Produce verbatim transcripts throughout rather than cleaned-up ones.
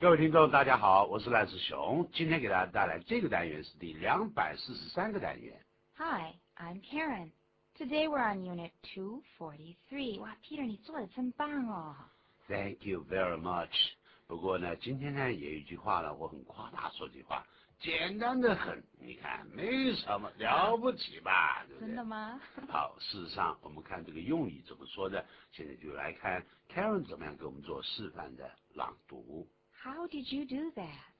各位听众，大家好，我是赖志雄。今天给大家带来这个单元是第两百四十三个单元。 Hi, I'm Karen. Today we're on Unit two forty-three. 哇 ，Peter， 你做的真棒哦 Thank you very much. 不过呢，今天呢也有一句话呢，我很夸大说句话，简单的很，你看没什么了不起吧？对不对？ 真的吗？ 好，事实上我们看这个用语怎么说的，现在就来看 Karen 怎么样给我们做示范的朗读。 How did you do that?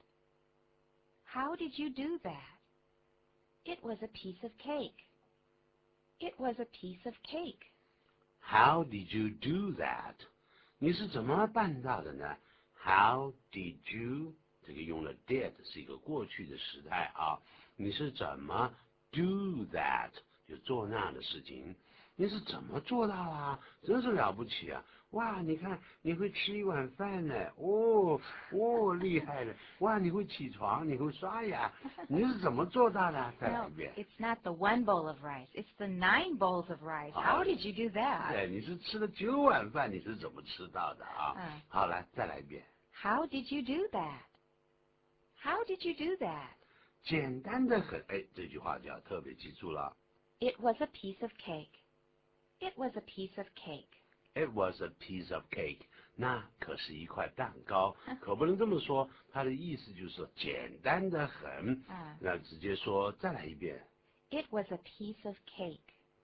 How did you do that? It was a piece of cake. It was a piece of cake. How did you do that? 你是怎么办到的呢？ How did you 这个用了 did 是一个过去的时态啊，你是怎么 do that 就做那样的事情？你是怎么做到啊？真是了不起啊！哇，你看你会吃一碗饭呢，哦哦，厉害了！哇，你会起床，你会刷牙，你是怎么做到的？再来 No, 一遍。 it's not the one bowl of rice. It's the nine bowls of rice. How did you do that? 对，你是吃了九碗饭，你是怎么吃到的啊？ 嗯， 好，来再来一遍。 How did you do that? How did you do that? 简单的很，哎，这句话就要特别记住了。 It was a piece of cake. It was a piece of cake. It was a piece of cake. 那可是一块蛋糕，可不能这么说。它的意思就是说简单的很。 嗯， 那直接说，再来一遍。 It was a piece of cake.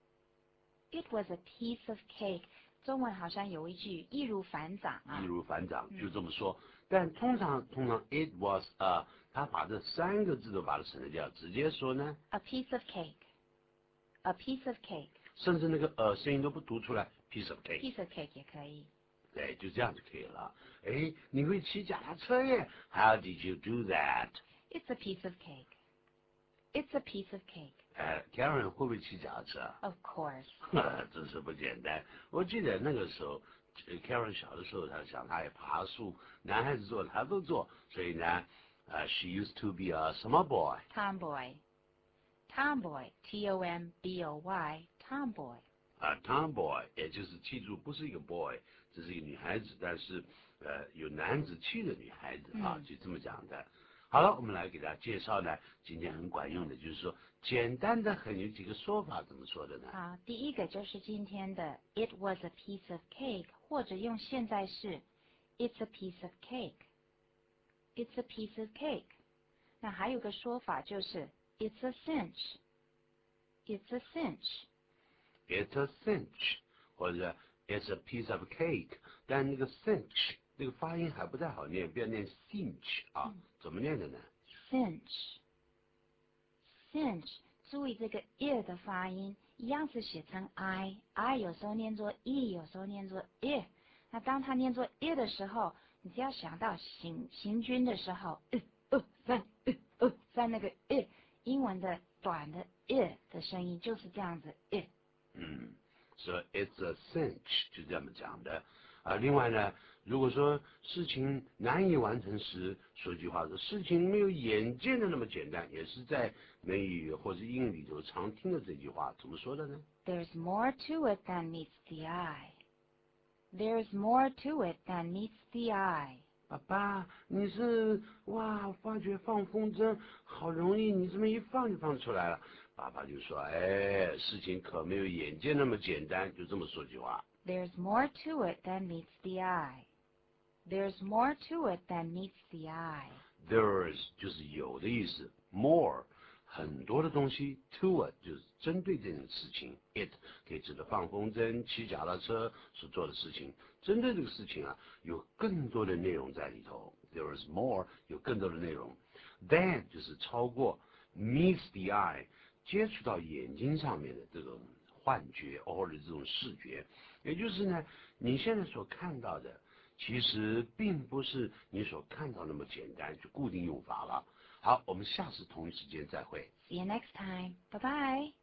It was a piece of cake. 中文好像有一句易如反掌啊。 易如反掌，就这么说。但通常通常 it was a， 他把这三个字都把它省略掉，直接说呢 A piece of cake. A piece of cake. 甚至那个呃声音都不读出来 ，piece of cake。 Piece of cake 也可以。 对，就这样就可以了。哎，你会骑脚踏车耶 ？How did you do that？ It's a piece of cake. It's a piece of cake. 哎 ，Karen 会不会骑脚踏车？ Of course. 真是不简单。我记得那个时候，Karen 小的时候，他想他也爬树，男孩子做他都做，所以呢，呃，she used to be a 什么 boy？ Tomboy. Tomboy. T O M B O Y. Tomboy. 啊、uh, ，tomboy， 也就是记住不是一个 boy， 这是一个女孩子，但是呃有男子气的女孩子啊， 嗯、 就这么讲的。好了，我们来给大家介绍呢，今天很管用的，就是说简单的很有几个说法，怎么说的呢？ 好，第一个就是今天的 It was a piece of cake，或者用现在式 It's a piece of cake。It's a piece of cake。那还有个说法就是 It's a cinch。It's a cinch。 It's a cinch， 或者 It's a piece of cake， 但那个 cinch 那个发音还不太好念，不要念 cinch 啊， 嗯、 怎么念的呢 ？cinch。cinch。注意这个 i 的发音，一样是写成 i，i 有时候念作 e， 有时候念作 i。那当它念作 i 的时候，你只要想到行行军的时候，一、二、三，一、二、三，那个 i， 英文的短的 i 的声音就是这样子 i。 嗯，所以 it's a cinch 就这么讲的啊。另外呢，如果说事情难以完成时，说句话说事情没有眼见的那么简单，也是在美语或者英语里头常听的这句话，怎么说的呢 There's more to it than meets the eye. There's more to it than meets the eye. 爸爸，你是哇，发觉放风筝好容易，你这么一放就放出来了。爸爸就说，哎，事情可没有眼见那么简单，就这么说句话。 There's more to it than meets the eye. There's more to it than meets the eye. There's 就是有的意思 ，more 很多的东西 to it 就是针对这件事情 ，it 可以指的放风筝、骑脚踏车所做的事情，针对这个事情啊，有更多的内容在里头。There is more 有更多的内容 ，than 就是超过 meets the eye 接触到眼睛上面的这种幻觉或者这种视觉，也就是呢，你现在所看到的。其实并不是你所看到那么简单，就固定用法了。好，我们下次同一时间再会。 See you next time. Bye-bye.